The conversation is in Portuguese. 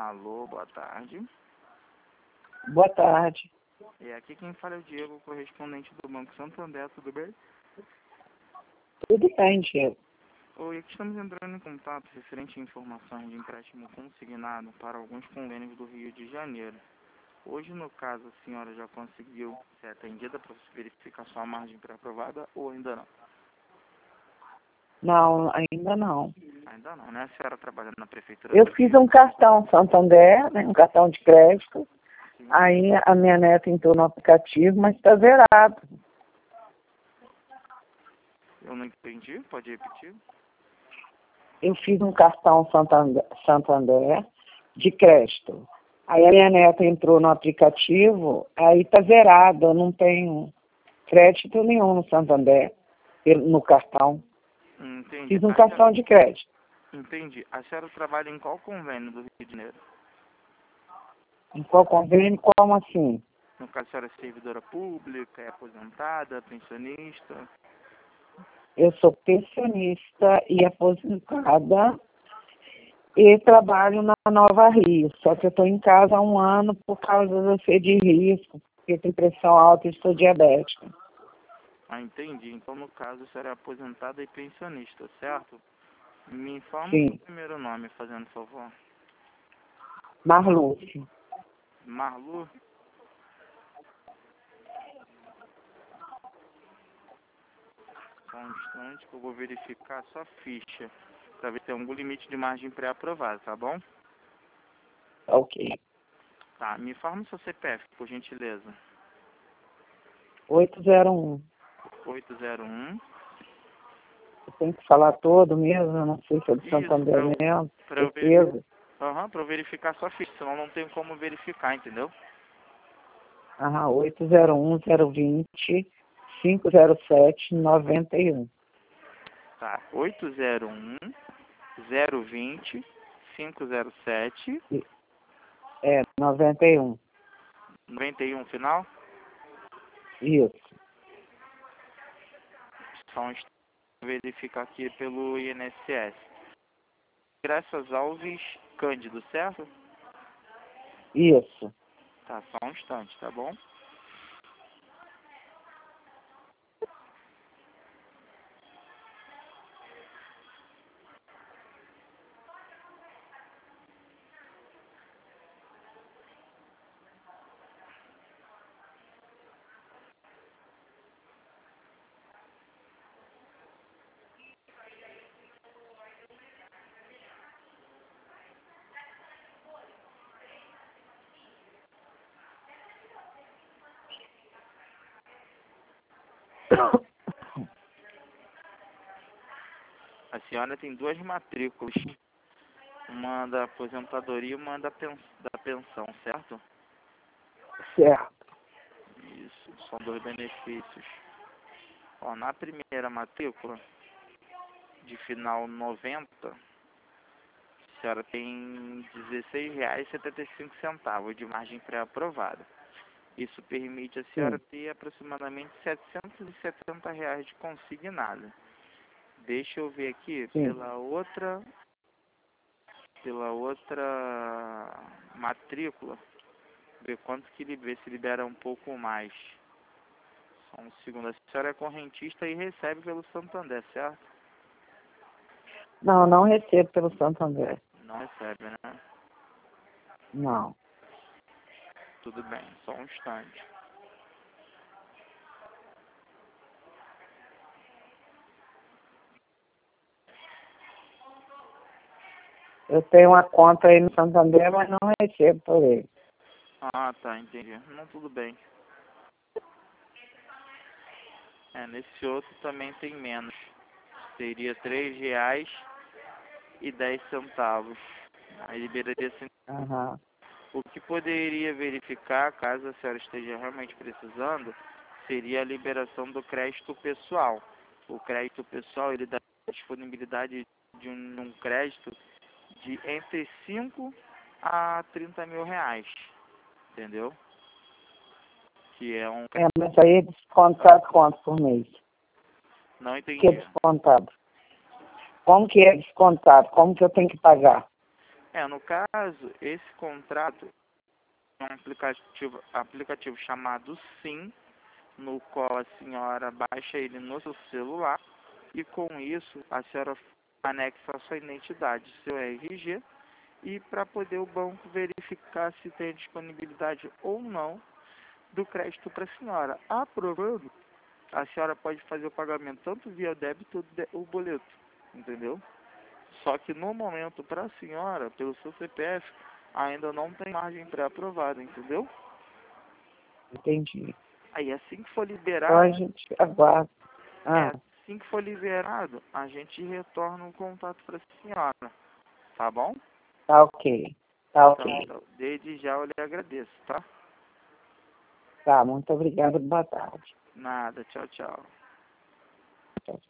Alô, boa tarde. Boa tarde. Aqui quem fala é o Diego, correspondente do Banco Santander, tudo bem? Tudo bem, Diego. Oi, aqui estamos entrando em contato referente a informações de empréstimo consignado para alguns convênios do Rio de Janeiro. Hoje, no caso, a senhora já conseguiu ser atendida para verificar sua margem pré-aprovada ou ainda não? Não, ainda não. Ainda não, né? A senhora trabalha na prefeitura? Eu fiz um cartão Santander, né, um cartão de crédito. Sim. Aí a minha neta entrou no aplicativo, mas está zerado. Eu não entendi, pode repetir? Eu fiz um cartão Santander de crédito. Aí a minha neta entrou no aplicativo, aí está zerado. Eu não tenho crédito nenhum no Santander, no cartão. Entendi. Fiz um cartão de crédito. Entendi. A senhora trabalha em qual convênio do Rio de Janeiro? Em qual convênio? Como assim? No caso, a senhora é servidora pública, é aposentada, pensionista? Eu sou pensionista e aposentada e trabalho na Nova Rio. Só que eu estou em casa há um ano por causa de eu ser de risco, porque tenho pressão alta e estou diabética. Ah, entendi. Então, no caso, a senhora é aposentada e pensionista, certo? Me informa o Sim, seu primeiro nome, fazendo favor. Marluce. Marlu? Só um instante que eu vou verificar a sua ficha, para ver se tem algum limite de margem pré-aprovada, tá bom? Ok. Tá, me informa o seu CPF, por gentileza. 801. 801. Eu tenho que falar todo mesmo, eu não sei se é do Isso, Santander mesmo, para eu certeza. pra eu verificar a sua ficha, senão não tem como verificar, entendeu? 801 020 507 91. Tá, 801 020 507 É, 91. 91 final. Isso. Só um instante, verificar aqui pelo INSS. Graças Alves Cândido, certo? Isso. Tá, só um instante, tá bom? A senhora tem duas matrículas, uma da aposentadoria e uma da pensão, certo? Certo. Isso, são dois benefícios. Ó, na primeira matrícula, de final 90, a senhora tem R$ 16,75 de margem pré-aprovada. Isso permite a senhora ter aproximadamente R$ 770 de consignado. Deixa eu ver aqui pela outra matrícula, ver quanto que ver se libera um pouco mais. Só um segundo. A senhora é correntista e recebe pelo Santander, certo? Não, não recebo pelo Santander. Não recebe, né? Não. Tudo bem, só um instante. Eu tenho uma conta aí no Santander, mas não recebo por ele. Ah, tá, entendi. Não, tudo bem. Nesse outro também tem menos. Seria R$ 3,10. Aí liberaria Aham. O que poderia verificar, caso a senhora esteja realmente precisando, seria a liberação do crédito pessoal. O crédito pessoal, ele dá disponibilidade de um crédito de entre 5 a 30 mil reais, entendeu? Que é um... Mas aí é descontado quanto por mês? Não Que é entendi. descontado? Como que é descontado? Como que eu tenho que pagar? No caso, esse contrato é um aplicativo chamado Sim, no qual a senhora baixa ele no seu celular e com isso a senhora anexa a sua identidade, seu RG, e para poder o banco verificar se tem disponibilidade ou não do crédito para a senhora. Aprovando, a senhora pode fazer o pagamento tanto via débito ou boleto, entendeu? Só que no momento para a senhora, pelo seu CPF, ainda não tem margem pré-aprovada, entendeu? Entendi. Aí assim que for Então liberado, a gente aguarda. assim que for liberado, a gente retorna o contato para a senhora, tá bom? Tá ok. Tá ok. Então, desde já eu lhe agradeço, tá? Tá, muito obrigada. Boa tarde. Nada, tchau, tchau. Tchau.